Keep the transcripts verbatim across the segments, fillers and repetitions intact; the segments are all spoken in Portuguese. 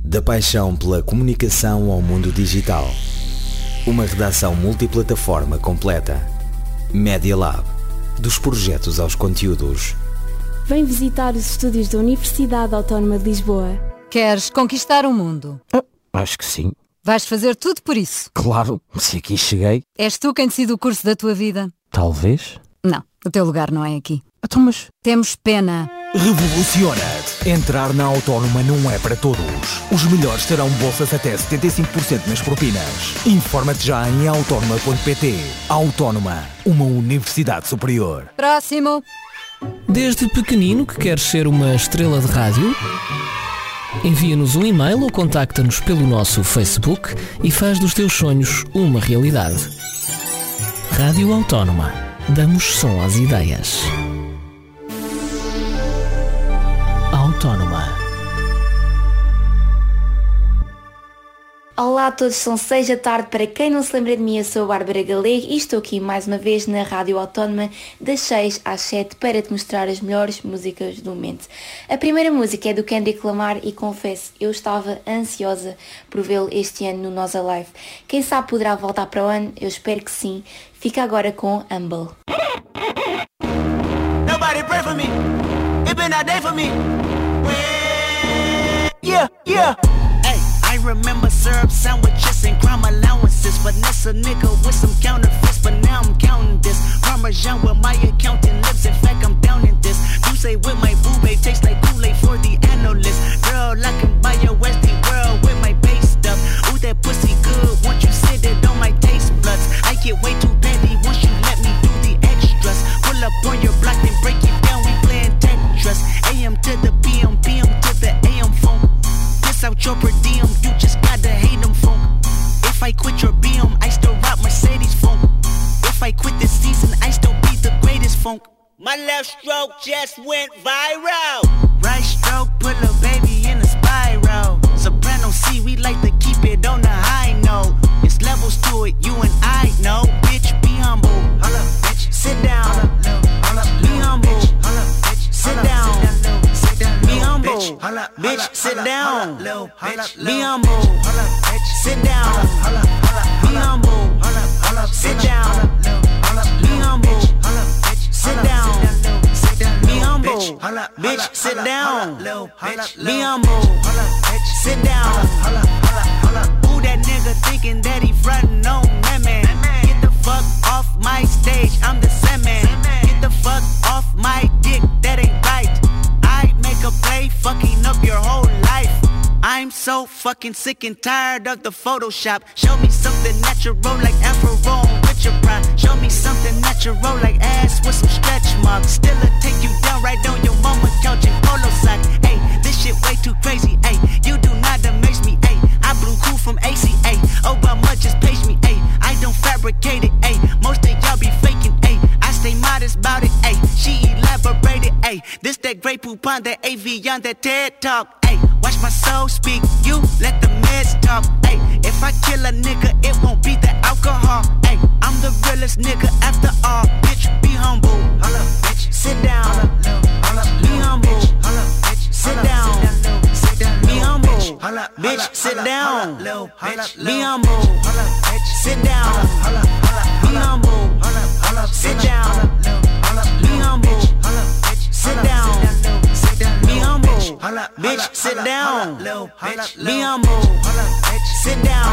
Da paixão pela comunicação ao mundo digital. Uma redação multiplataforma completa. Media Lab. Dos projetos aos conteúdos. Vem visitar os estúdios da Universidade Autónoma de Lisboa. Queres conquistar o mundo? Ah, acho que sim. Vais fazer tudo por isso? Claro, se aqui cheguei. És tu quem decide o curso da tua vida? Talvez. Não, o teu lugar não é aqui. Então, mas... Temos pena. Revoluciona-te. Entrar na Autónoma não é para todos. Os melhores terão bolsas até setenta e cinco por cento nas propinas. Informa-te já em autónoma ponto pt. Autónoma, uma universidade superior. Próximo. Desde pequenino que queres ser uma estrela de rádio? Envia-nos um e-mail ou contacta-nos pelo nosso Facebook e faz dos teus sonhos uma realidade. Rádio Autónoma. Damos som às ideias. Autónoma. Olá a todos, são seis da tarde. Para quem não se lembra de mim, eu sou a Bárbara Galego e estou aqui mais uma vez na Rádio Autónoma das seis às sete para te mostrar as melhores músicas do momento. A primeira música é do Kendrick Lamar e confesso, eu estava ansiosa por vê-lo este ano no Nós Alive. Quem sabe poderá voltar para o ano, eu espero que sim. Fica agora com Humble. Nobody pray for me. It been a day for me. Yeah, yeah. I remember syrup sandwiches and crime allowances. Finesse a nigga with some counterfeits, but now I'm counting this. Parmesan with my accountant lips, in fact I'm down in this. You say with my boo babe, tastes like Kool-Aid for the analyst. Girl, I can buy your Westie world with my base stuff. Ooh, that pussy good, once you sit it on my taste buds. I get way too petty once you let me do the extras. Pull up on your block and break it down, we playing Tetris. A M to the P M, P M to the A M phone. Piss out your per diem, you just gotta hate them funk. If I quit your B M, I still rock Mercedes funk. If I quit this season, I still be the greatest funk. My left stroke just went viral. Right stroke put a baby in a spiral. Soprano C, we like to keep it on the high note. It's levels to it, you and I know. Bitch, be humble. Holla, bitch. Sit down. Holla, be humble. Holla, bitch. Sit down. Be humble. Bitch, sit down. Be humble. Sit down. Be humble. Sit down. Be humble. Sit down. Be humble. Bitch, sit down. Be humble. Sit down. Who that nigga thinking that he frontin' on that man? Get the fuck off my stage, I'm the Sandman. Get the fuck off my dick, that ain't right. I make a play, fucking up your whole life. I'm so fucking sick and tired of the Photoshop. Show me something natural like Afro with your pride. Show me something natural like ass with some stretch marks. Still a take you down right on your mama couch in polo sock. Hey, this shit way too crazy. Hey, you do not amaze me. Hey, I blew cool from A C A. Obama just page me. Hey, I don't fabricate it. Hey, most of y'all be faking. Hey, I stay modest about it. Hey, she elaborated. Hey, this that Grey Poupon, that A V on that TED Talk. Hey, watch my soul speak. You let the meds talk. Hey, if I kill a nigga, it won't be the alcohol. Hey, I'm the realest nigga after all. Bitch, be humble. Holla, bitch. Sit down. Holla, be humble. Holla, bitch. Sit down. Be humble. Bitch, sit down. Be humble. Sit down. Be humble. Sit down. Be humble. Sit down. Be humble. Bitch, sit down. Be humble. Sit down.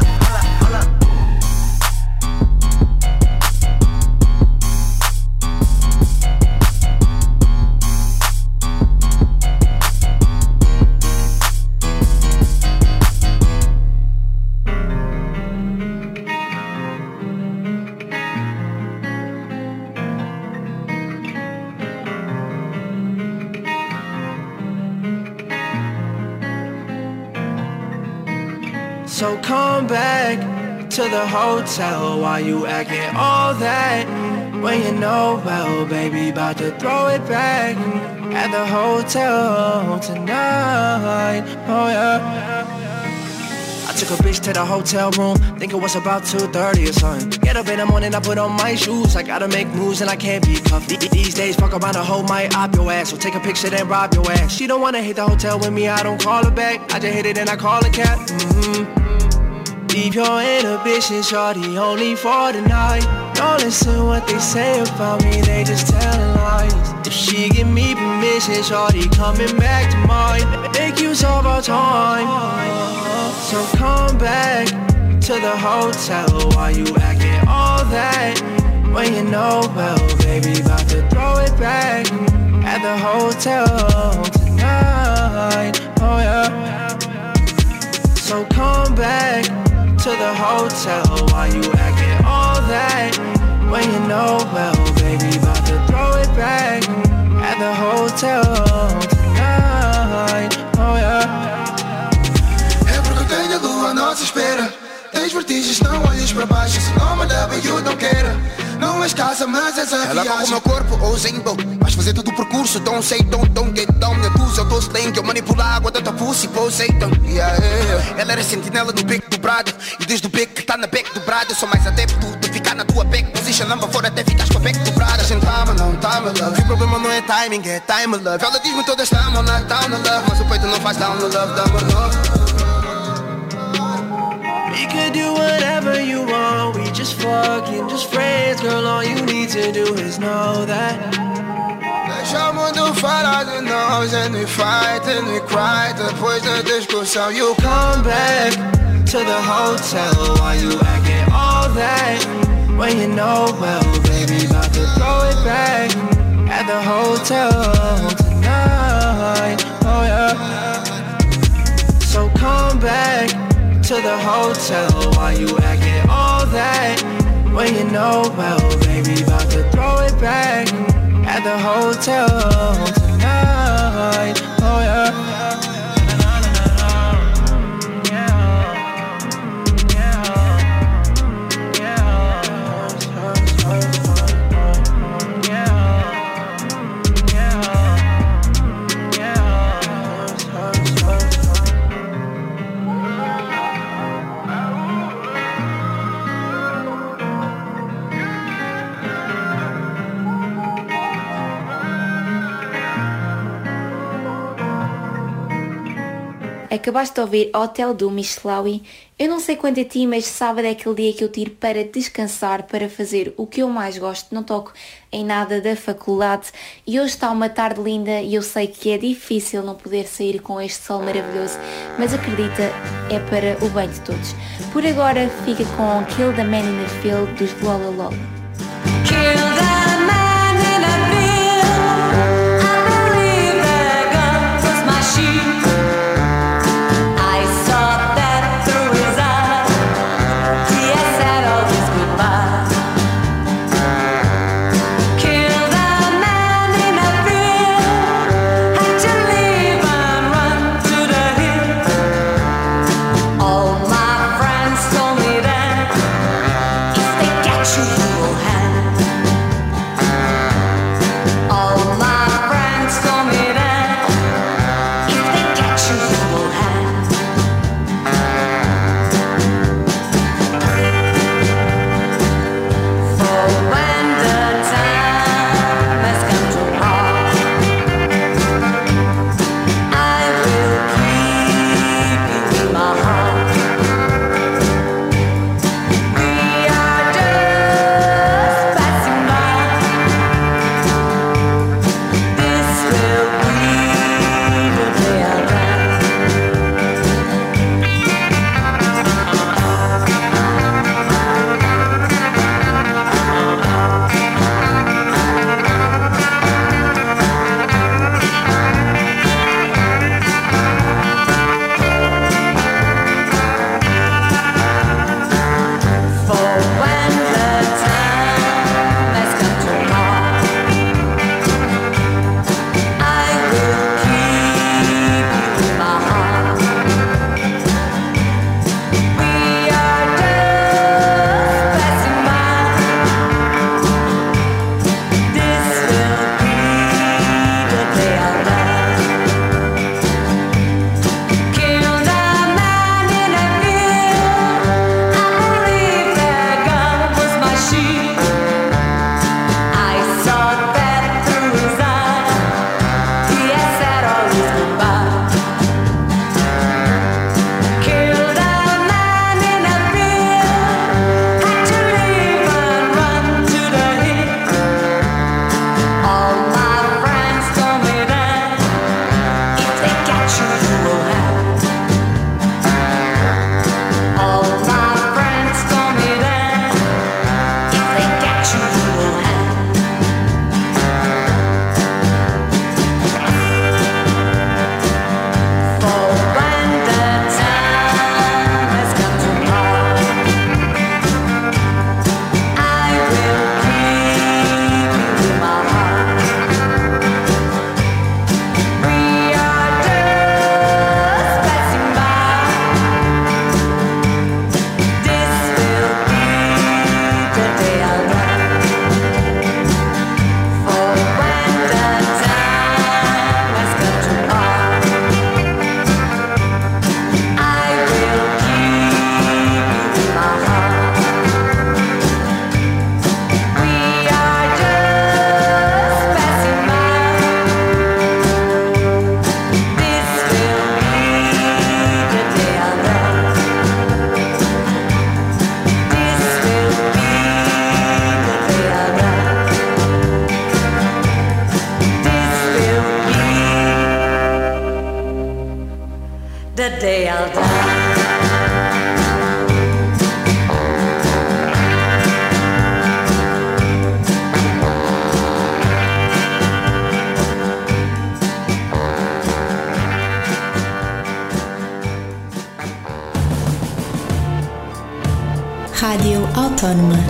So come back to the hotel. Why you acting all that when you know well, baby, about to throw it back at the hotel tonight. Oh yeah, I took a bitch to the hotel room, think it was about two thirty or something. Get up in the morning, I put on my shoes, I gotta make moves and I can't be cuffed. These days, fuck around, a hoe might op your ass, so take a picture then rob your ass. She don't wanna hit the hotel with me, I don't call her back, I just hit it and I call a cab. Mm-hmm. Leave your inhibition, shorty, only for the night. Don't listen what they say about me, they just telling lies. If she give me permission, shorty, coming back to mine. Make use of our time. So come back to the hotel. Why you acting all that when you know well, baby, about to throw it back at the hotel tonight. Oh yeah. So come back to the hotel. Why you acting all that when you know well, baby, about to throw it back at the hotel tonight. Oh yeah. É porque eu tenho a lua à nossa espera. Tens vertigens, não olhes para baixo, se não me leva eu não quero. Não és casa, mas és a viagem. Ela com o meu corpo, ou Zimbo. Vais fazer todo o percurso, don't say, don't, don't get down. Minha dúzia, eu dou slang, eu manipulo a água da tua pussy, pô, Satan. Yeah, yeah. Ela era sentinela no beco dobrado, e desde o beco que tá na beco dobrado, eu sou mais adepto de ficar na tua back position. Lamba fora até ficas com a beco dobrada. A gente ama, não tá, my love. O problema não é timing, é time, my love. Ela diz-me todas estamos na town, no love. Mas o peito não faz down, no love, down, my love. We could do whatever you want, we just fucking, just friends. Girl, all you need to do is know that. Deixa o mundo falar de nós, and we fight and we cry. Depois da discussão, you come back to the hotel. Why you acting all that when you know well, baby, about to throw it back at the hotel tonight. Oh yeah. So come back to the hotel. Why you acting all that when you know well, baby, about to throw it back at the hotel tonight. Oh yeah. Acabaste de ouvir Hotel do Michelawi. Eu não sei quanto a ti, mas sábado é aquele dia que eu tiro para descansar, para fazer o que eu mais gosto. Não toco em nada da faculdade e hoje está uma tarde linda e eu sei que é difícil não poder sair com este sol maravilhoso, mas acredita, é para o bem de todos. Por agora fica com Kill the Man in the Field dos Lola Lola. Kill the man in the field, I believe the gun was my sheep. You will have the day I'll die. Rádio Autónoma.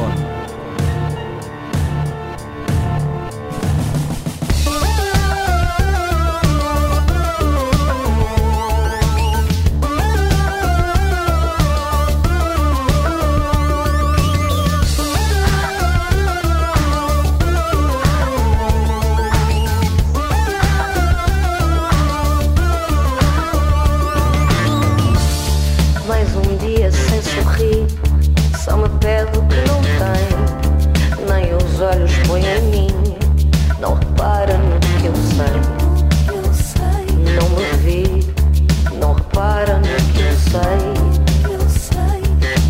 Mais um dia sem sorrir, só me pede o que não tem, nem os olhos põe em mim, não repara no que eu sei, não me vê, não repara no que eu sei,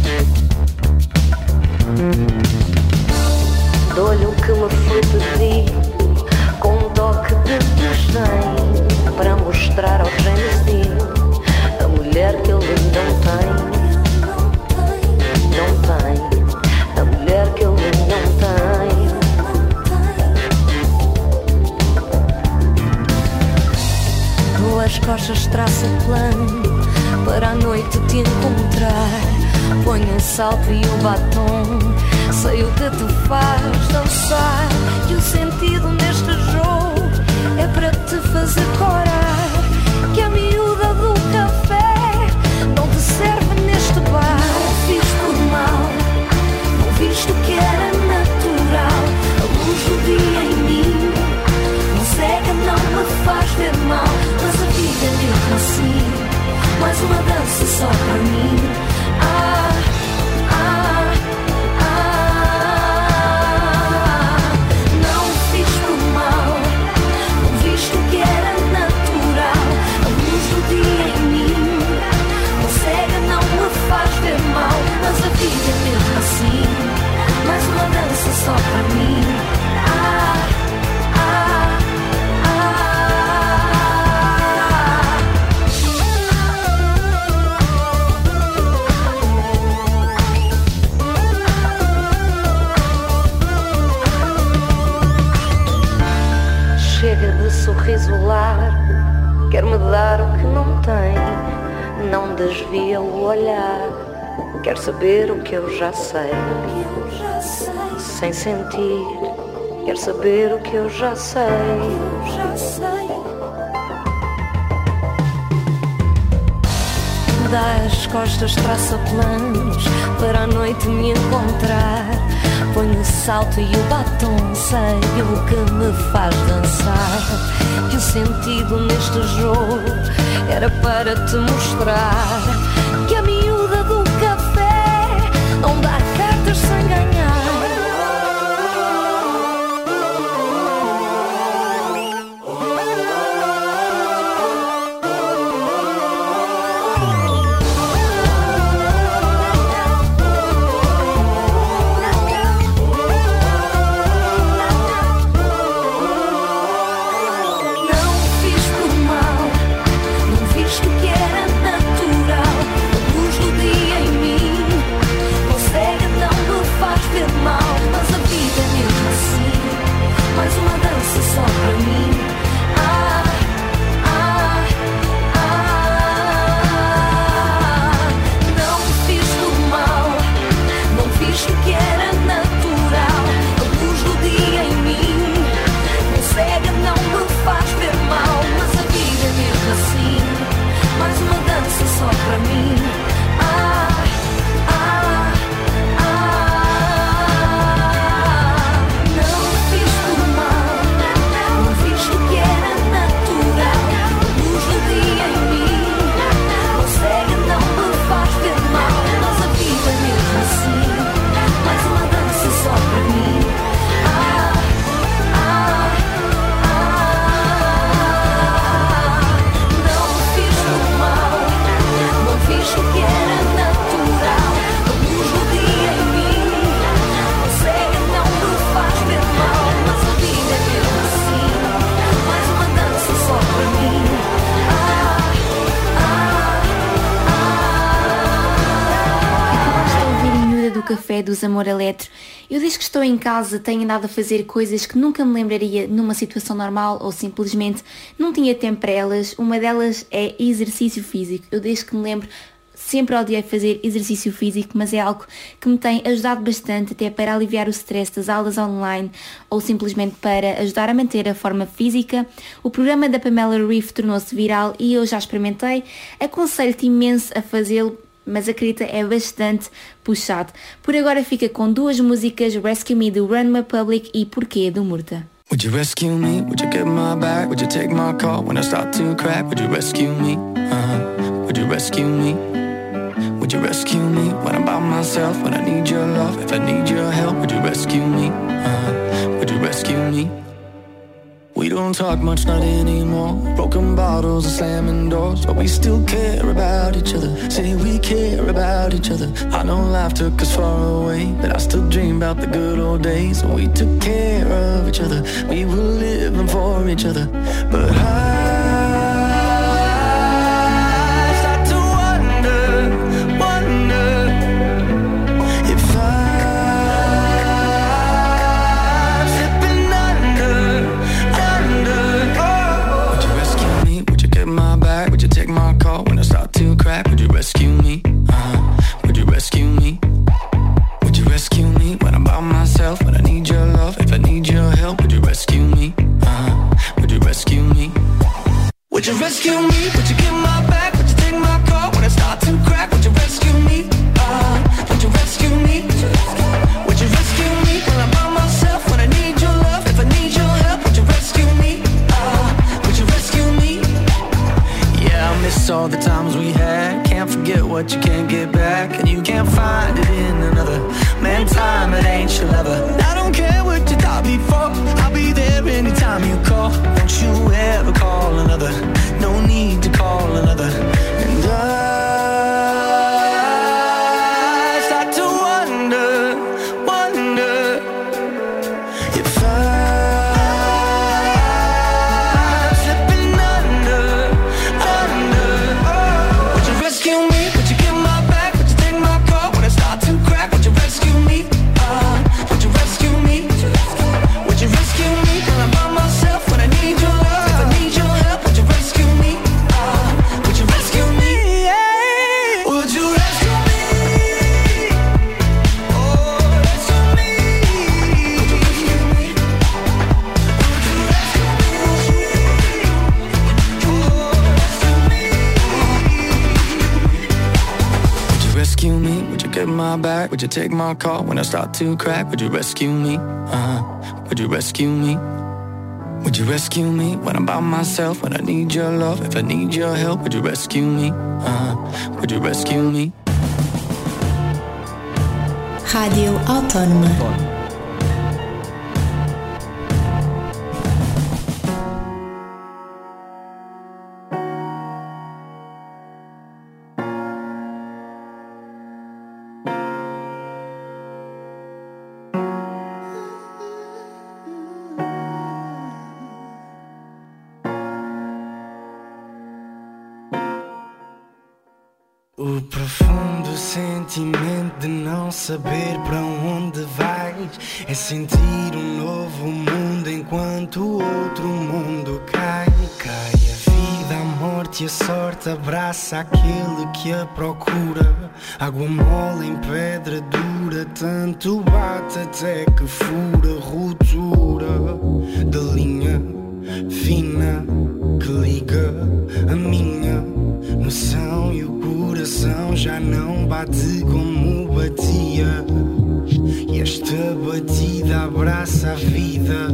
dou-lhe o que me foi pedido, com um toque de desdém, para mostrar ao James Dean a mulher que ele não tem. Não tem, a mulher que ele não tem. Dou as costas, traço o plano para a noite te encontrar. Ponho um salto e um batom, sei o que te faz dançar. E o sentido neste jogo é para te fazer corar. Que a miúda do café não te serve neste bar. Fiz por mal, não visto que era natural. A luz do dia em mim não cega, não me faz ver mal. Mas a vida é mesmo assim, mais uma dança só para mim. Ah, ah, ah. Não fiz por mal, não visto que era natural. A luz do dia em mim não cega, não me faz ver mal. Mas a vida é mesmo assim, mais uma dança só para mim. Ah, ah, ah. Chega de sorriso largo, quer-me dar o que não tem, não desvia o olhar. Quer saber o que eu já sei, sem sentir. Quer saber o que eu já sei. Dá as costas, traça planos para a noite me encontrar. Ponho o salto e o batom, sei o que me faz dançar. Que o sentido neste jogo era para te mostrar. Que a miúda do café não dá cartas sem ganhar. Não fiz por mal, não fiz que era natural. café dos Amor Eletro. Eu desde que estou em casa tenho andado a fazer coisas que nunca me lembraria numa situação normal ou simplesmente não tinha tempo para elas. Uma delas é exercício físico. Eu desde que me lembro sempre odiei fazer exercício físico, mas é algo que me tem ajudado bastante até para aliviar o stress das aulas online ou simplesmente para ajudar a manter a forma física. O programa da Pamela Reif tornou-se viral e eu já experimentei. Aconselho-te imenso a fazê-lo, mas acredita, é bastante puxado. Por agora fica com duas músicas, Rescue Me do Run My Public e Porquê do Murta. Would you rescue me? Would you get my back? Would you take my call when I start to crack? Would you rescue me? Uh-huh. Would you rescue me? Would you rescue me when I'm by myself? When I need your love, if I need your help, would you rescue me? Uh-huh. Would you rescue me? We don't talk much, not anymore. Broken bottles and slamming doors, but we still care about each other. Say we care about each other. I know life took us far away, but I still dream about the good old days when we took care of each other. We were living for each other. But I would you rescue me? Uh-huh. Would you rescue me? Would you rescue me when I'm by myself? When I need your love, if I need your help, would you rescue me? Uh-huh. Would you rescue me? Would you rescue me? Would you give my back? Would you take my call when I start to crack? Would you rescue me? Uh-huh. Would you rescue me? Would you rescue me when I'm by myself? When I need your love, if I need your help, would you rescue me? Uh-huh. Would you rescue me? Yeah, I miss all the times we had. Can't forget what you can't get back, and you can't find it in another. Man, time, it ain't your lover. I don't care what you thought before, I'll be there anytime you call. Don't you ever call another, no need to call another. And I start to wonder, wonder if I'm slipping under, under. Would you rescue me? Would you give my back? Would you take my call when I start to crack? Would you rescue me? Uh, would you rescue me? Would you rescue me when I'm by myself? When I need your love, if I need your help, would you rescue me? Uh, would you rescue me? Yeah. Would you rescue me? Oh, rescue me. Would you rescue me? Would you rescue me? Oh, rescue me. Would you rescue me? Would you get my back? Would you take my call when I start to crack? Would you rescue me? Uh-huh. Would you rescue me? Would you rescue me when I'm by myself? When I need your love, if I need your help, would you rescue me? Uh-huh. Would you rescue me? Rádio Autónoma. O profundo sentimento de não saber para onde vais, é sentir um novo mundo enquanto o outro mundo cai. Cai a vida, a morte e a sorte, abraça aquele que a procura. Água mole em pedra dura, tanto bate até que fura. Ruptura da linha fina que liga a minha noção e o coração já não bate como batia. E esta batida abraça a vida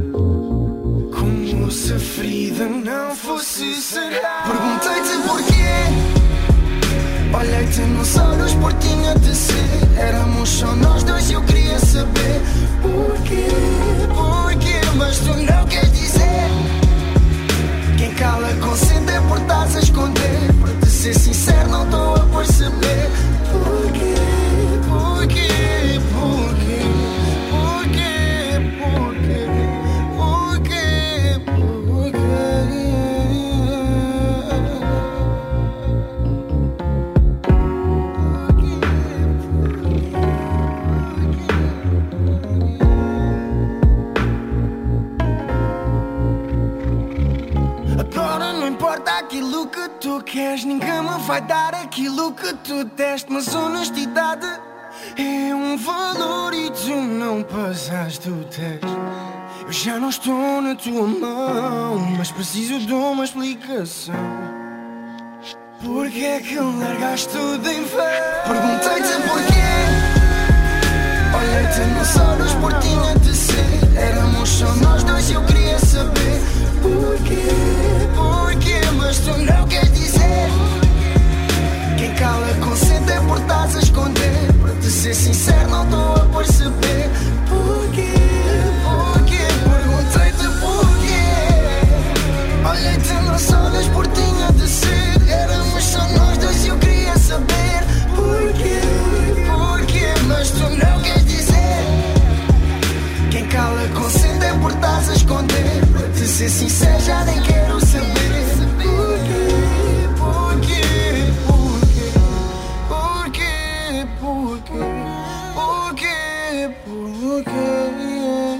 como se a ferida não fosse sarar. Perguntei-te porquê, olhei-te nos olhos por tinha de ser. Éramos só nós dois e eu queria saber porquê, porquê, mas tu não queres dizer. Quem cala consente é por estás a esconder. Para te ser sincero não estou a perceber porquê, porquê, porquê, porquê, porquê, porquê, porquê. vai dar aquilo que tu deste, mas honestidade é um valor e tu não passaste o teste. Eu já não estou na tua mão, mas preciso de uma explicação. Porquê é que largaste tudo em vez? Perguntei-te porquê. Olhei-te nos olhos por tinha de ser. Éramos só nós dois e eu queria saber porquê, porquê, mas tu não queres dizer. Quem cala consente é por estás a esconder. Para te ser sincero não estou a perceber porquê, porquê. Perguntei-te porquê. Olhei-te nos olhos por tinha de ser. Éramos só nós dois e eu queria saber porquê, porquê, mas tu não queres dizer. Quem cala consente é por estás a esconder. Para te ser sincero já nem quero saber porquê, porquê, porquê, porquê, porquê, porquê.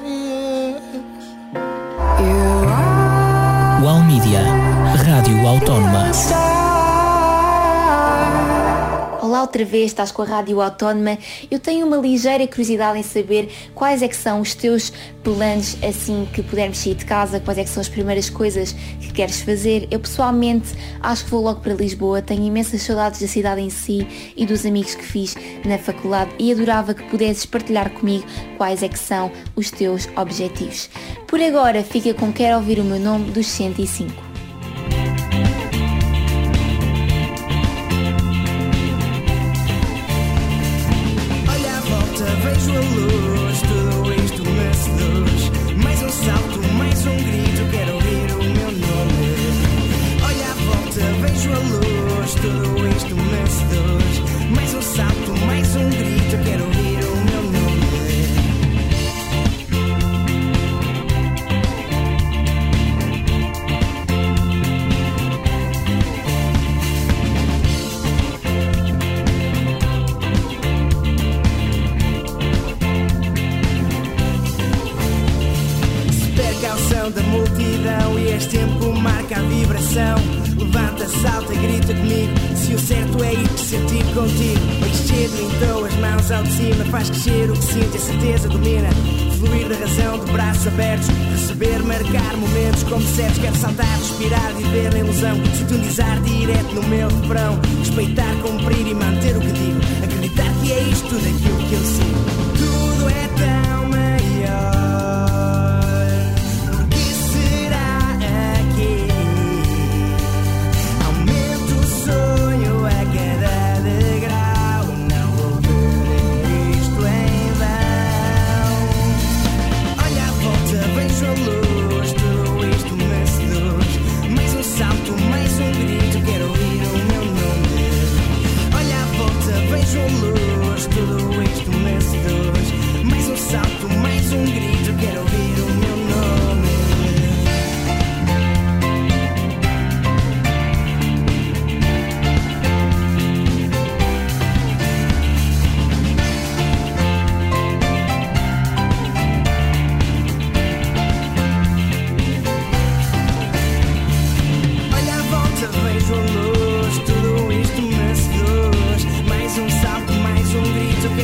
Wow Media, Rádio Autónoma. Olá outra vez, estás com a Rádio Autónoma. Eu tenho uma ligeira curiosidade em saber quais é que são os teus planos assim que pudermos sair de casa, quais é que são as primeiras coisas que queres fazer. Eu pessoalmente acho que vou logo para Lisboa, tenho imensas saudades da cidade em si e dos amigos que fiz na faculdade e adorava que pudesses partilhar comigo quais é que são os teus objetivos. Por agora fica com Quero Ouvir o Meu Nome dos cento e cinco. Vejo a luz, tudo isto me seduz. Mais um salto, mais um grito, quero ouvir o meu nome. Olha à volta, vejo a luz, tudo isto me seduz. Mais um salto, mais um grito, quero ouvir o meu nome. Da multidão e este tempo marca a vibração. Levanta, salta, grita comigo. Se o certo é ir te sentir contigo. Encher, então as mãos ao de cima. Faz crescer o que sinto, a certeza domina. Fluir da razão de braços abertos. Receber, marcar momentos como certos. Quero saltar, respirar, viver na ilusão. Sintonizar direto no meu refrão. Respeitar, cumprir e manter o que digo. Acreditar que é isto tudo aquilo que eu sigo. Tudo é tão maior. Vejo a luz, tudo isto me seduz. Mais um salto, mais um grito.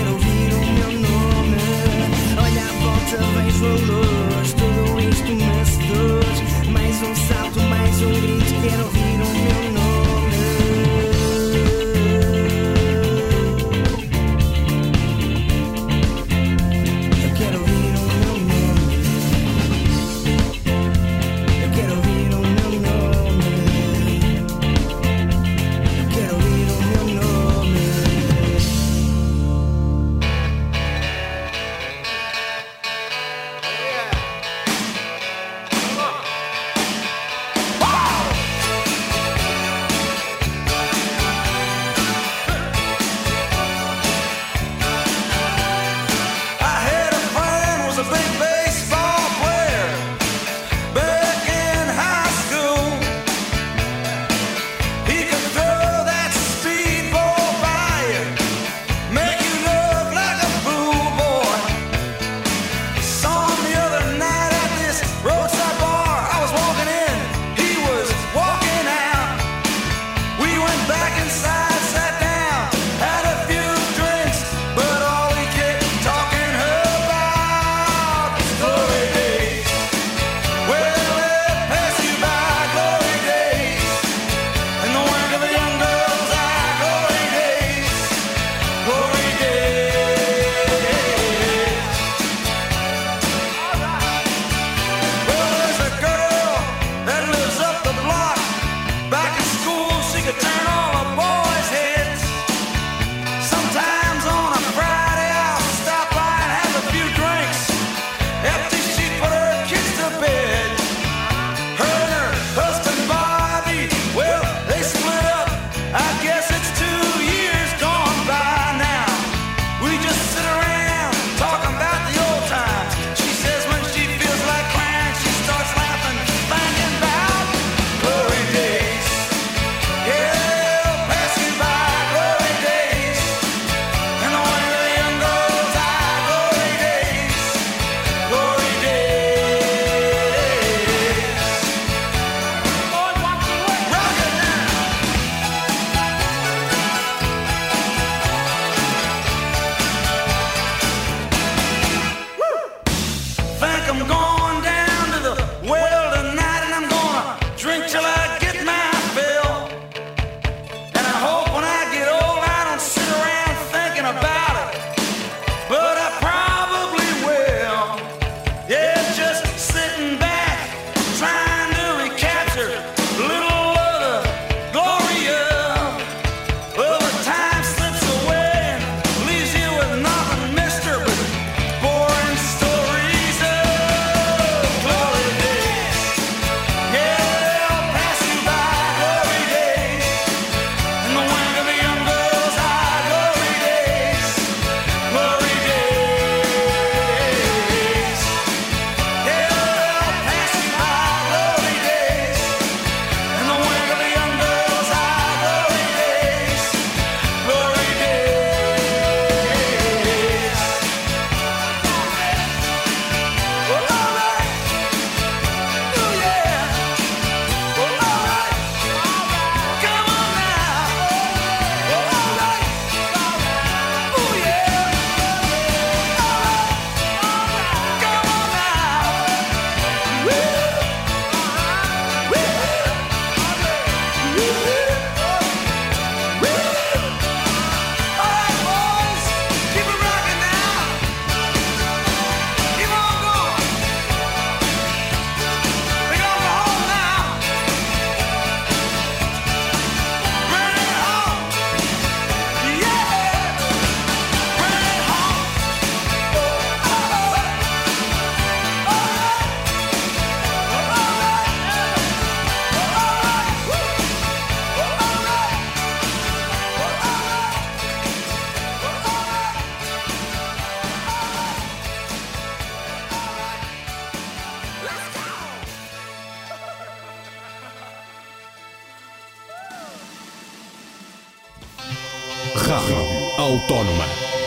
Rádio Autónoma.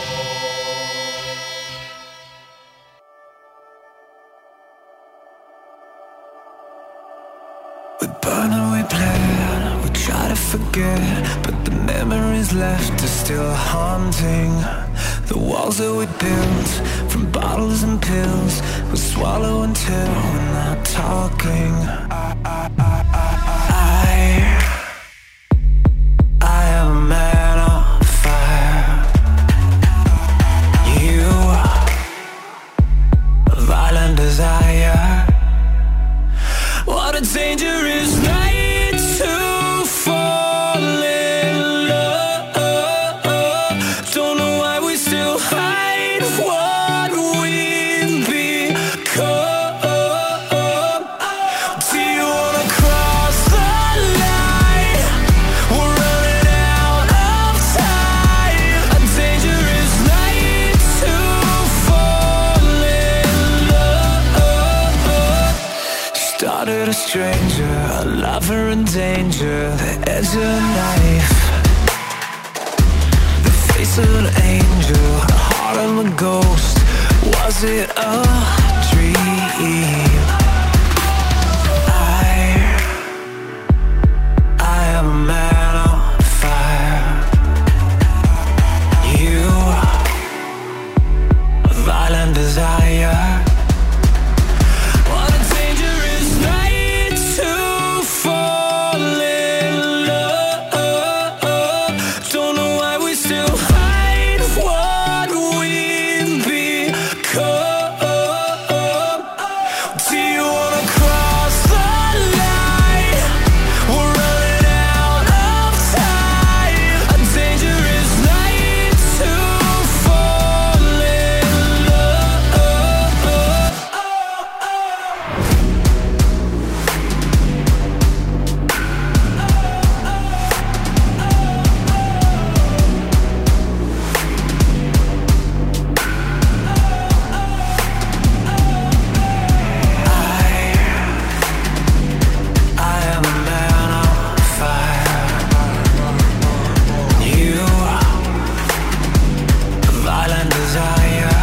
We burn and we plan, we try to forget, but the memories left are still haunting. The walls that we built from bottles and pills, we swallow until we're not talking. I, I, I, I, I am a man on fire. You, a violent desire. What a dangerous night to fall in love. Don't know why we still hide what we've become. Do you wanna cross the line? We're running out of time. A dangerous night to fall in love. Started a stranger, a lover in danger, the edge of a knife, the face of an angel, the heart of a ghost. Was it a dream? I, I am a man on fire. You, a violent desire. What a dangerous night to fall in love. Don't know why we still hide what we've become. Do you wanna cross the line? We're running out of time. A dangerous night to fall in love. I am a man on fire. You, a violent desire.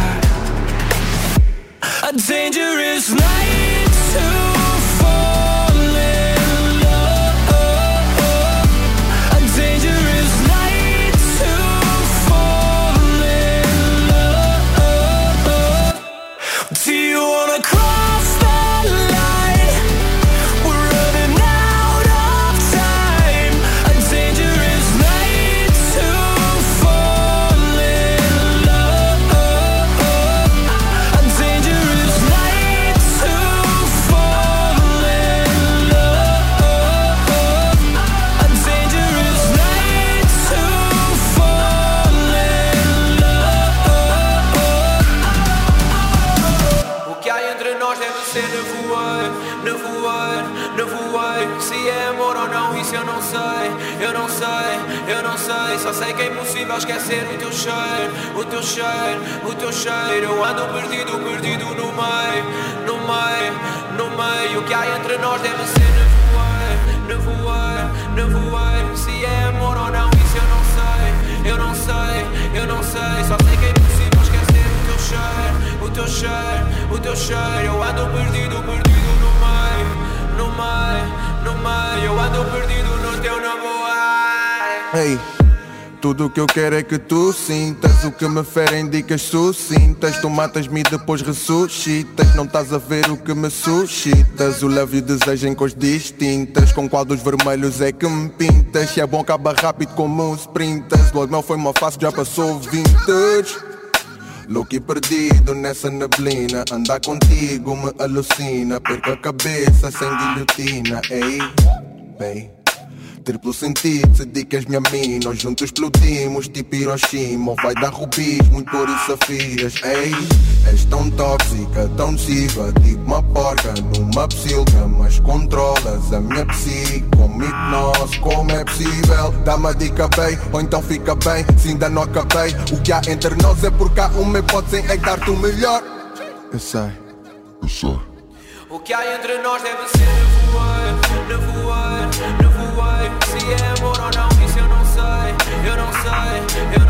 A dangerous night to fall in love. A dangerous night to fall in love. Do you wanna cross the line? We're running out of time. A dangerous night to fall in love. A dangerous night to fall in love. A dangerous night to fall in love. O que há entre nós deve ser nevoeiro, nevoeiro, nevoeiro. Se é amor ou não, isso eu não sei. Eu não sei, eu não sei. Só sei que é impossível esquecer o teu cheiro, o teu cheiro, o teu cheiro. Eu ando perdido, perdido no meio, no meio, no meio. O que há entre nós deve ser nevoeiro, nevoeiro, nevoeiro. Se é amor ou não, isso eu não sei. Eu não sei, eu não sei. Só sei que é impossível esquecer o teu cheiro, o teu cheiro, o teu cheiro. Eu ando perdido, perdido no meio, no meio, no meio. Eu ando perdido no teu nevoeiro. Hey, tudo que eu quero é que tu sintas o que me fere em dicas sucintas. Tu matas-me e depois ressuscitas. Não estás a ver o que me suscitas. O love e o desejo em cores distintas. Com qual dos vermelhos é que me pintas? Se é bom acaba rápido como sprintas. Logo não foi uma fase, já passou vintage. Louco e perdido nessa neblina. Andar contigo me alucina. Perco a cabeça sem guilhotina. Ei, ei. Triplo sentido, se diz que és minha mina. Nós juntos explodimos tipo Hiroshima. Vai dar rubis, muito ouro e safiras. Ei, és tão tóxica, tão nociva. Tipo uma porca numa psilga. Mas controlas a minha psique como hipnose, como é possível? Dá-me a dica bem, ou então fica bem. Se ainda não acabei, o que há entre nós é porque há uma hipótese em dar-te o melhor. Eu sei, eu sei. O que há entre nós deve ser nevoeiro, nevoeiro, nevoeiro. Se é amor ou não, isso eu não sei, eu não sei, eu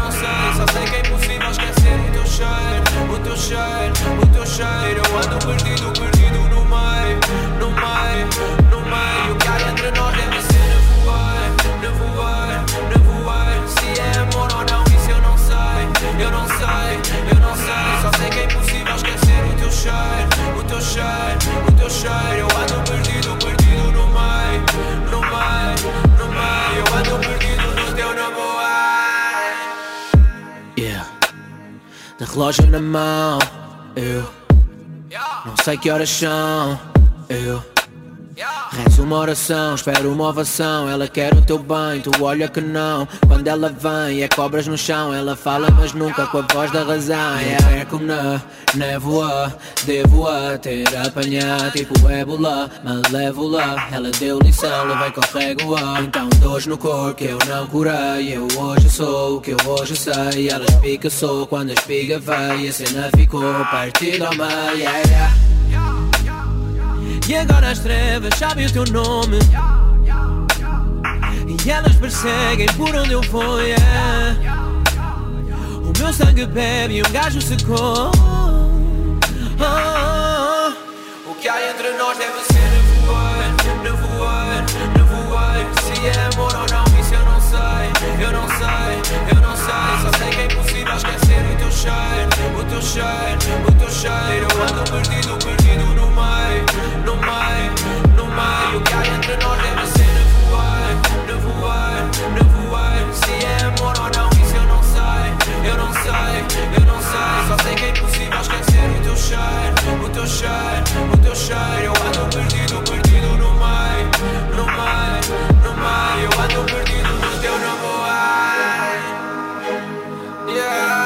Yeah. De relógio na mão, eu não sei que horas são, eu rezo uma oração, espero uma ovação. Ela quer o teu bem, tu olha que não. Quando ela vem é cobras no chão. Ela fala mas nunca com a voz da razão. É, é como na névoa, devo-a ter apanhado tipo ébola, malévola. Ela deu lição, levei carrego-a. Então dores no corpo que eu não curei. Eu hoje sou o que eu hoje sei. Ela espiga sou quando a espiga veio. A cena ficou partida ao meio, yeah, yeah. E agora as trevas sabem o teu nome e elas perseguem por onde eu vou, yeah. O meu sangue bebe e um gajo secou, oh, oh, oh. O que há entre nós deve ser nevoeiro, nevoeiro, nevoeiro. Se é amor ou não, isso eu não sei. Eu não sei, eu não sei. Só sei que é impossível esquecer o teu cheiro, o teu cheiro, o teu cheiro. Eu ando perdido, perdido no meio, no meio, no meio. O que há entre nós deve ser nevoeiro, nevoeiro, nevoeiro. Se é amor ou não, isso eu não sei. Eu não sei, eu não sei. Só sei que é impossível esquecer o teu cheiro, o teu cheiro, o teu cheiro. Eu ando perdido, perdido no meio, no meio, no meio. Eu ando perdido no teu nevoeiro, yeah.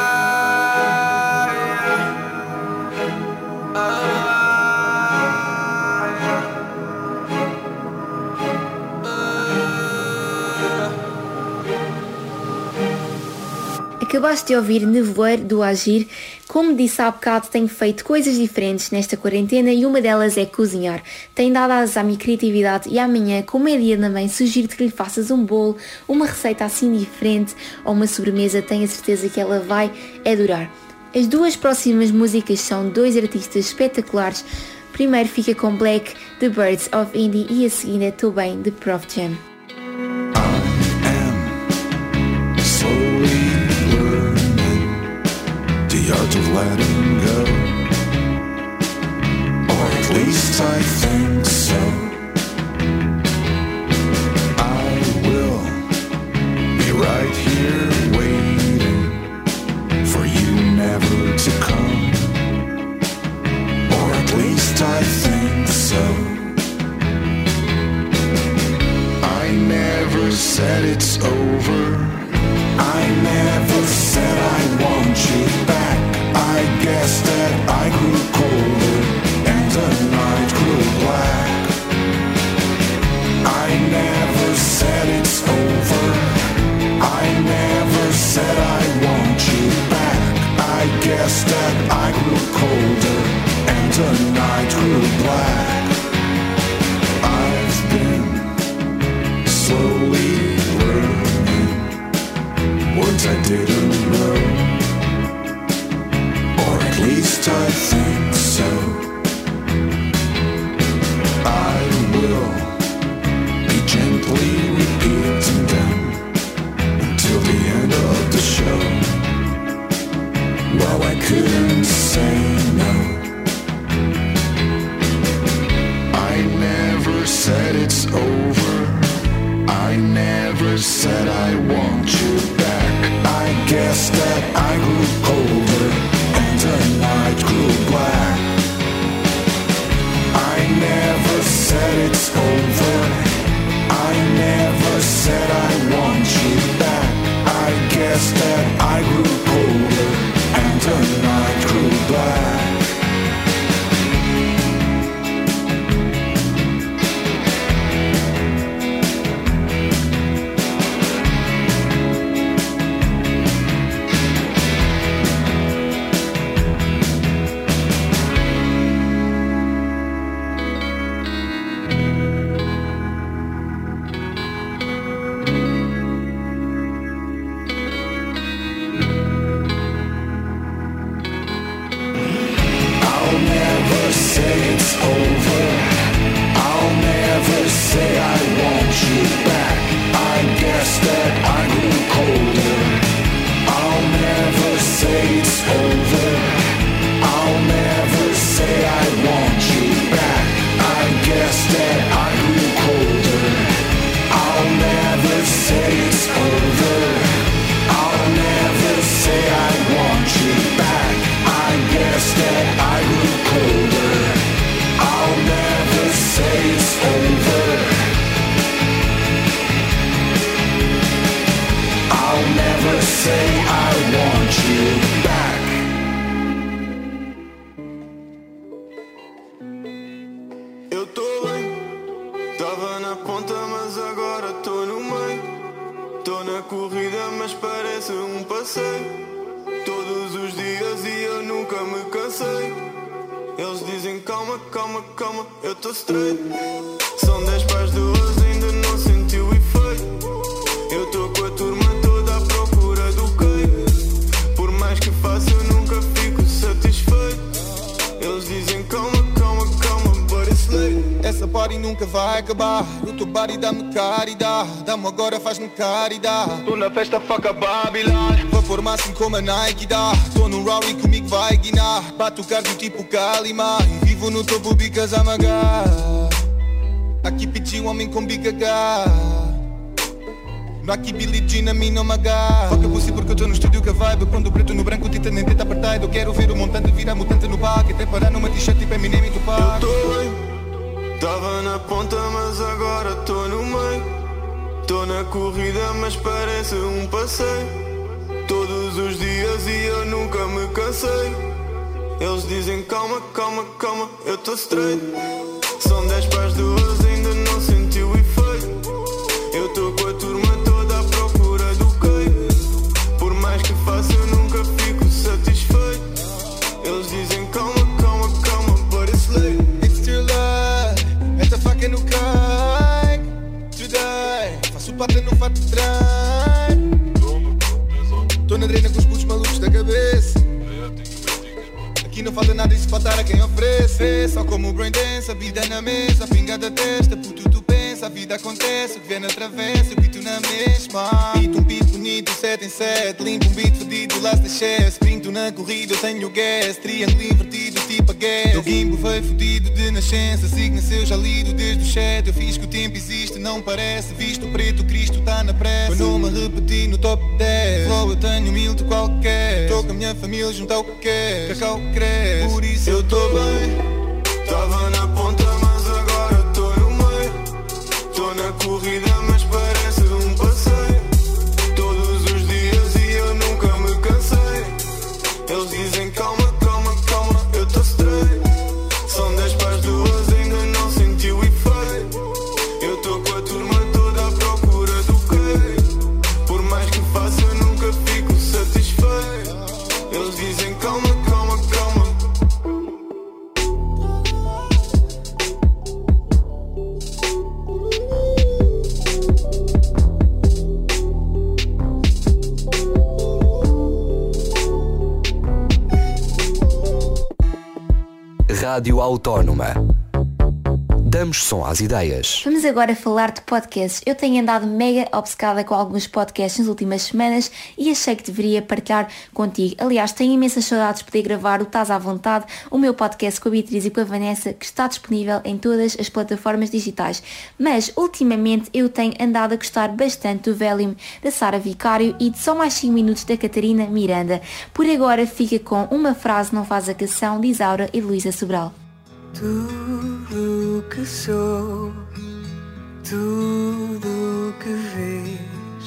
Acabaste de ouvir Nevoeiro do Agir. Como disse há bocado, tenho feito coisas diferentes nesta quarentena e uma delas é cozinhar. Tenho dado asas à minha criatividade e amanhã, como é dia também, sugiro-te que lhe faças um bolo, uma receita assim diferente ou uma sobremesa. Tenho a certeza que ela vai adorar. As duas próximas músicas são dois artistas espetaculares. Primeiro fica com Black, The Birds of Indie, e a seguir é Tô Bem, de Prof Jam. The art of letting go, or at least I think so. I will be right here waiting for you never to come, or at least I think so. I never said it's over, I never said I want you back. I guess that I grew colder and the night grew black. I never said it's over, I never said I want you back. I guess that I grew colder and the night grew black. I've been slowly learning words I didn't know, or at least I think so. I will be gently repeating them until the end of the show. Well, I couldn't say no. I never said it's over, I never said I want you back. I guess that I grew colder and the night grew black. mas parece um passeio. Todos os dias e eu nunca me cansei. Eles dizem calma, calma, calma, eu tô straight. São dez para as duas, ainda não senti o efeito. Eu tô com a turma toda à procura do quê? Por mais que faça eu nunca fico satisfeito. Eles dizem calma, calma, calma, but it's late. Essa party nunca vai acabar. O teu body dá-me caridade. Dá-me agora, faz-me caridade. Tô na festa, fuck a Babylon. Vou pôr máximo como a Nike dá. Tô no Rowley, comigo vai guinar. Bato o cardio tipo Kalima. E vivo no topo, because I'm a guy. Aqui pedi um homem com big H. No aqui Billie Jean, a mim não me agarra. Fuck a pussy porque eu tô no estúdio que a vibe. Quando o preto no branco, tita nem tenta apartheid. Eu quero ver o montante virar mutante no back. Até parar numa t-shirt tipo Eminem e Tupac. Eu tô bem. Tava na ponta mas agora tô no meio. Tô na corrida mas parece um passeio. Todos os dias e eu nunca me cansei. Eles dizem calma, calma, calma, eu tô straight. São dez para as duas, ainda não senti o efeito. Eu tô com a turma toda à procura do quê? Por mais que faça eu nunca fico satisfeito. Eles dizem calma, calma, calma, but it's late. It's too late. Esta faca no crack. Today faço pata no fato de treino. Tô na drena com os putos malucos da cabeça. Aqui não falta nada e se faltar a quem oferece. Só como o brain dance, a vida na mesa. A pinga da testa, puto tu pensa. A vida acontece, o que vê na travessa. Eu pito na mesma. Pito um beat bonito, sete em sete. Limpo um beat fedido, last the chest. Pinto na corrida, eu tenho gas. Triângulo invertido, tipo a gas. O gimbo veio fodido de nascença. Signa seu já lido desde o chat. Eu fiz que o tempo existe, não parece. Visto preto, Cristo tá na pressa. Eu não me repeti no top dez. Flow eu tenho um milto qualquer. Tô com a minha família junto ao que quer. Cacau cresce. Por isso eu tô bem. Tava na ponta mas agora tô no meio. Tô na corrida mas parece um passeio. Todos os dias e eu nunca me cansei. Eles dizem calma, calma, calma, eu tô straight. São dez para as duas, ainda não senti o efeito. Eu tô com a turma toda à procura do quê? Por mais que faça eu nunca fico satisfeito. Eles dizem calma, calma, calma. Rádio Autónoma. Damos som às ideias. Vamos agora falar de podcasts. Eu tenho andado mega obcecada com alguns podcasts nas últimas semanas e achei que deveria partilhar contigo. Aliás, tenho imensas saudades de poder gravar o Tás à Vontade, o meu podcast com a Beatriz e com a Vanessa, que está disponível em todas as plataformas digitais. Mas, ultimamente, eu tenho andado a gostar bastante do Valium da Sara Vicário e de Só Mais cinco minutos da Catarina Miranda. Por agora fica com Uma Frase Não Faz a Canção, de Isaura e Luísa Sobral. Tudo que sou, tudo que vês,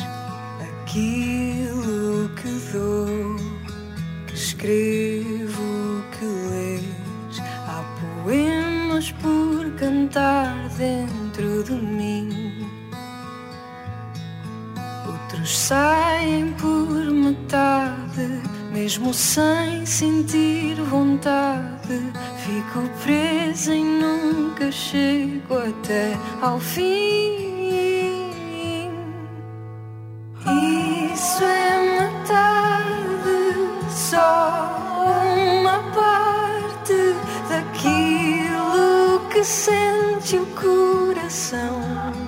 aquilo que dou, que escrevo, que lês. Há poemas por cantar dentro de mim, outros saem por metade, mesmo sem sentir vontade. Fico presa e nunca chego até ao fim. Isso é metade, só uma parte daquilo que sente o coração.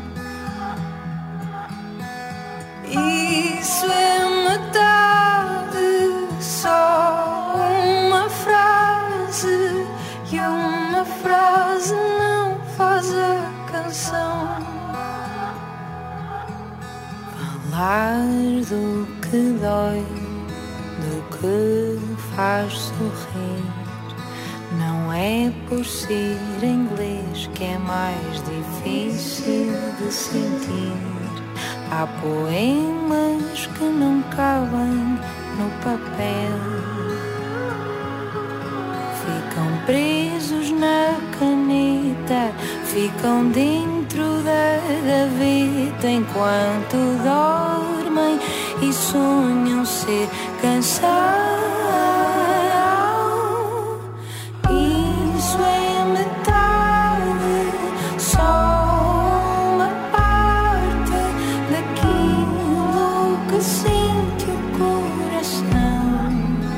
Isso é metade, só uma frase. E uma frase não faz a canção. Falar do que dói, do que faz sorrir, não é por ser inglês que é mais difícil de sentir. Há poemas que não cabem no papel, ficam presos na caneta, ficam dentro da gaveta enquanto dormem e sonham ser canção. Isso é metade, só uma parte daquilo que sente o coração.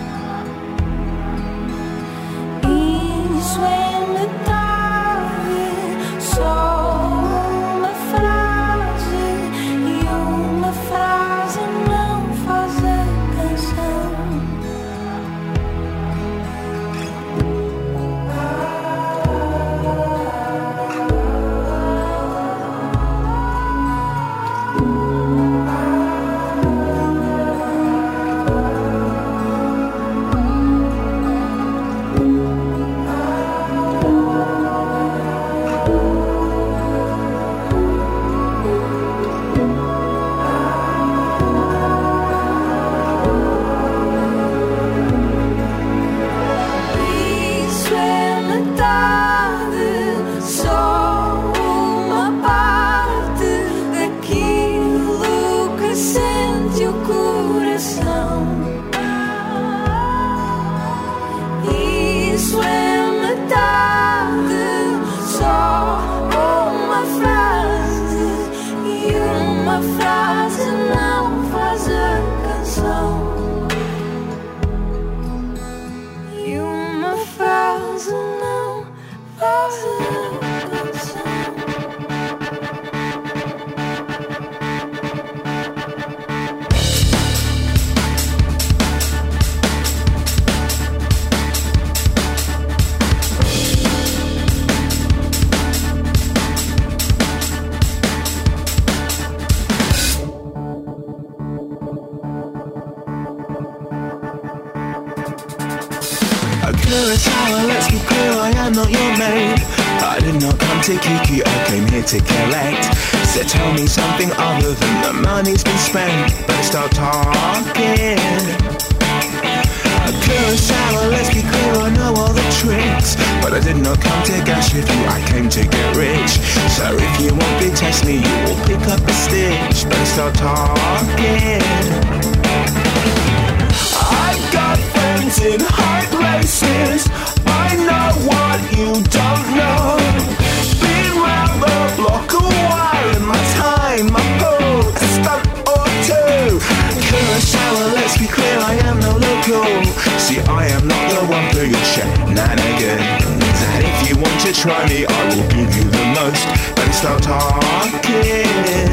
Isso é metade, só uma frase, e uma frase não faz a canção. Isso é metade, só uma parte daquilo que sente o coração. Isso é metade, só uma frase, e uma frase não faz a canção. E uma frase não faz a canção. A Kurosawa, let's be clear, I am not your maid. I did not come to kick you, I came here to collect. So tell me something other than the money's been spent. Let's start talking. A Kurosawa, let's be clear, I know all the tricks. But I did not come to gash with you, I came to get rich. So if you won't be test me, you will pick up a stitch. Let's start talking. I've got friends in high places. I know what you don't know. Been round the block a while. In my time I pulled a stunt or two. Kurosawa, let's be clear, I am no local. See, I am not the one for your shenanigans. And if you want to try me, I will give you the most. Let's start talking.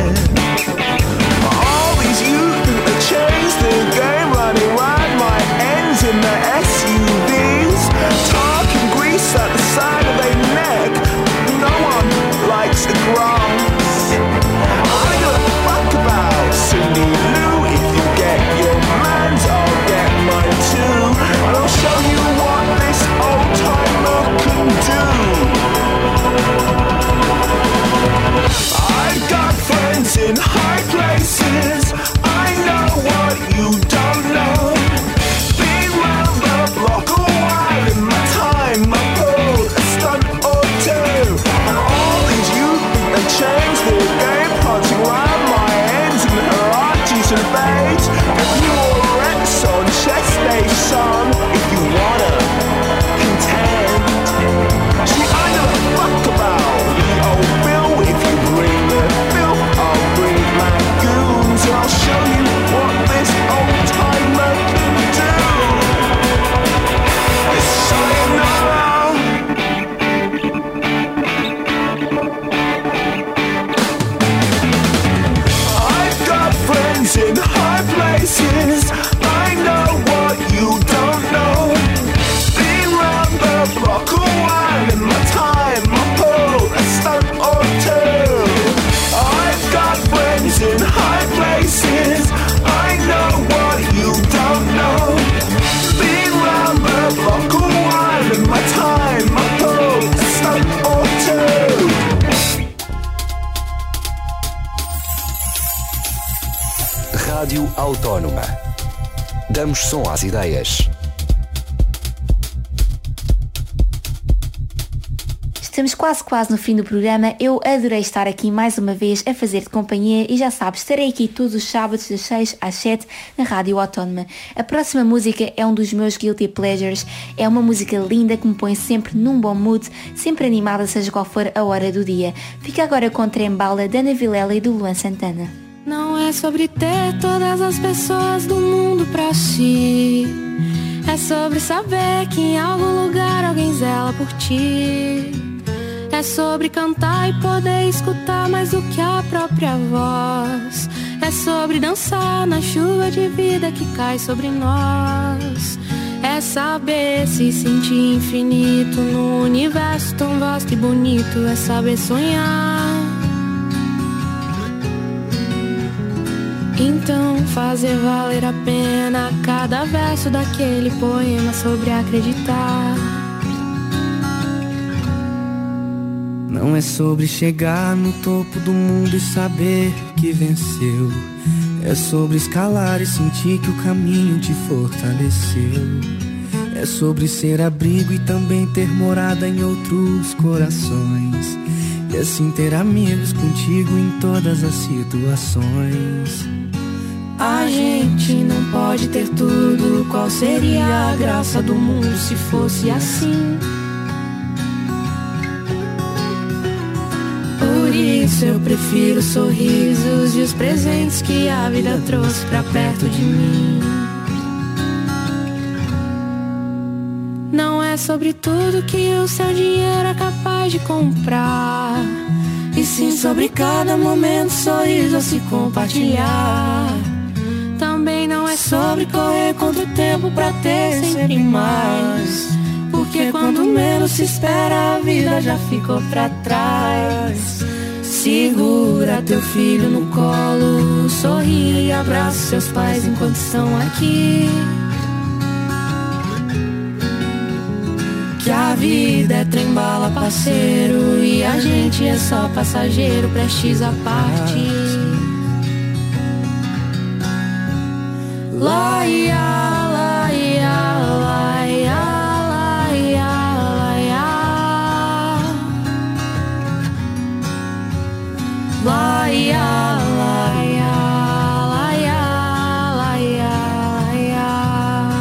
All these youth that changed the game, running round my ends in the S U Vs, talking grease at the side of their neck. No one likes the grass. I don't fuck about Cindy Lou. If you get your mans, I'll get mine too. And I'll show you what this old timer can do. I've got friends in high places. I know what you don't know. Been round the block a while. In my time I pulled a stunt or two. And all these youth think they changed the game, punching round my ends in Hirachis and babes. If you were Rex on chest day, son, if you wanna contend. See, I know the fuck about the old Bill. If you bring the filth, I'll bring my goons. And I'll show you what this old timer can do. It's sayonara. I've got friends in high places. I know what you don't know. Been round the block a while. In my time I pulled a stunt or two. I've got friends in high places. I know what you don't know. Been round the block a while. In my time I pulled a stunt or two. Rádio Autónoma. Damos som às ideias. Estamos quase quase no fim do programa. Eu adorei estar aqui mais uma vez a fazer-te companhia e já sabes, estarei aqui todos os sábados das seis às sete na Rádio Autónoma. A próxima música é um dos meus guilty pleasures, é uma música linda que me põe sempre num bom mood, sempre animada seja qual for a hora do dia. Fica agora com Trembala, da Ana Vilela e do Luan Santana. Não é sobre ter todas as pessoas do mundo pra si, é sobre saber que em algum lugar alguém zela por ti. É sobre cantar e poder escutar mais do que a própria voz. É sobre dançar na chuva de vida que cai sobre nós. É saber se sentir infinito no universo tão vasto e bonito. É saber sonhar. Então fazer valer a pena cada verso daquele poema sobre acreditar. Não é sobre chegar no topo do mundo e saber que venceu. É sobre escalar e sentir que o caminho te fortaleceu. É sobre ser abrigo e também ter morada em outros corações. E assim ter amigos contigo em todas as situações. A gente não pode ter tudo. Qual seria a graça do mundo se fosse assim? Por isso eu prefiro os sorrisos e os presentes que a vida trouxe pra perto de mim. Não é sobre tudo que o seu dinheiro é capaz de comprar, e sim sobre cada momento, sorriso a se compartilhar. Também não é sobre correr contra o tempo pra ter sempre mais, porque quando menos se espera a vida já ficou pra trás. Segura teu filho no colo, sorri e abraça seus pais enquanto estão aqui. Que a vida é trem-bala, parceiro, e a gente é só passageiro, prestes a partir. Laia, laia, laia, laia, laia. Laia, laia, laia, laia, laia.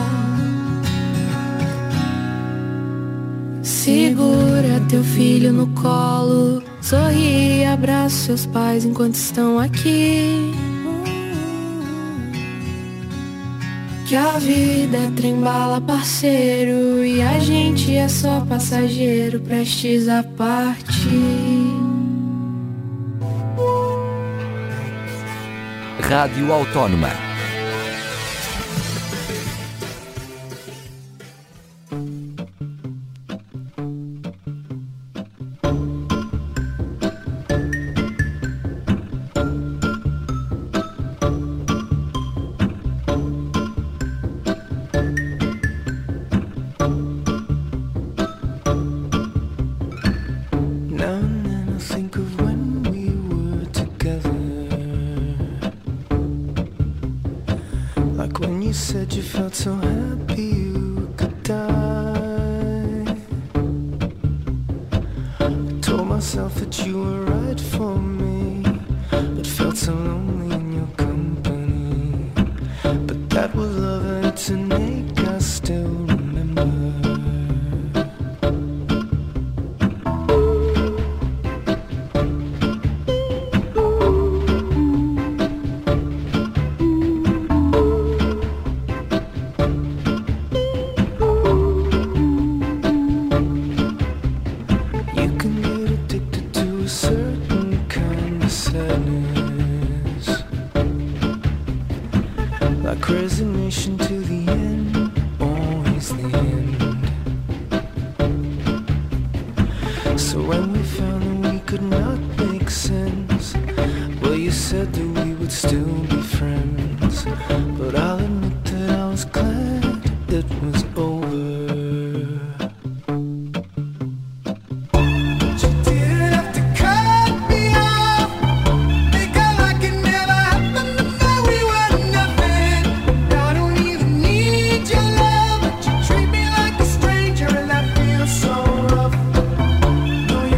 Segura teu filho no colo, sorri e abraça seus pais enquanto estão aqui. Que a vida é trem-bala, parceiro, e a gente é só passageiro, prestes a partir. Rádio Autónoma. Know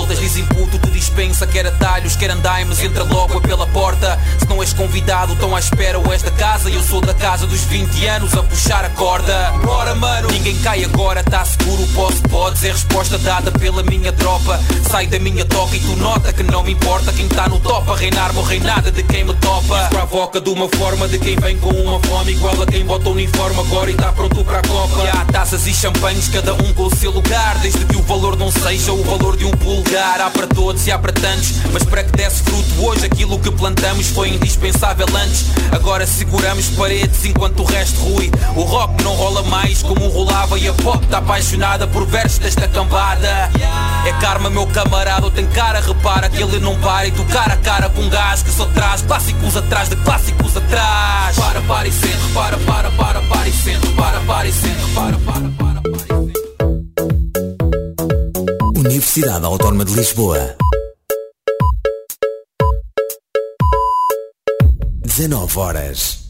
voltas. Dizem puto, te dispensa, quer atalhos, quer andaimes, entra logo é pela porta. Se não és convidado, estão à espera ou esta casa. Eu sou da casa dos vinte anos a puxar a corda. Bora mano, ninguém cai agora, tá seguro, posso, podes. É resposta dada pela minha tropa. Sai da minha toca e tu nota que não me importa quem tá no top a reinar, vou reinar de quem me topa. Provoca de uma forma de quem vem com uma fome igual a quem bota o uniforme agora e tá pronto para a copa. E há taças e champanhes, cada um com o seu lugar, desde que o valor não seja o valor de um pulgar. Há para todos e há para tantos, mas para que desse fruto hoje aquilo que plantamos foi indispensável antes. Agora seguramos paredes enquanto o resto rui. O rock não rola mais como rolava e a pop tá apaixonada por versos desta cambada. É karma meu camarada, tem cara, repara que ele não para e tu cara a cara com um gajo que só traz clássicos atrás de clássicos atrás. Para, para e sente, para, para, para, para e sente, para, para e sente, para, para, para, para e sente. Universidade Autónoma de Lisboa. dezanove horas.